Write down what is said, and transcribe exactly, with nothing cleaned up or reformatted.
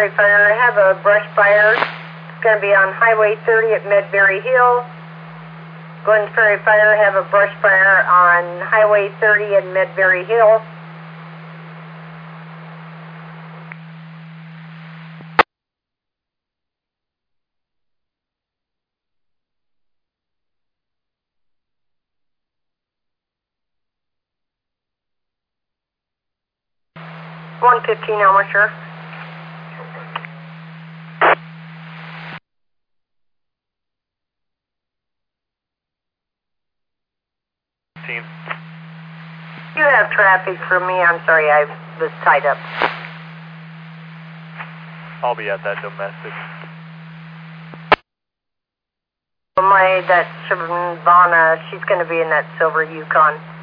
Ferry Fire, I have a brush fire. It's going to be on Highway thirty at Medbury Hill. Glen Ferry Fire, have a brush fire on Highway thirty at Medbury Hill. one fifteen Elmer, sure. You have traffic for me. I'm sorry, I was tied up. I'll be at that domestic. My, that Savannah, she's going to be in that silver Yukon.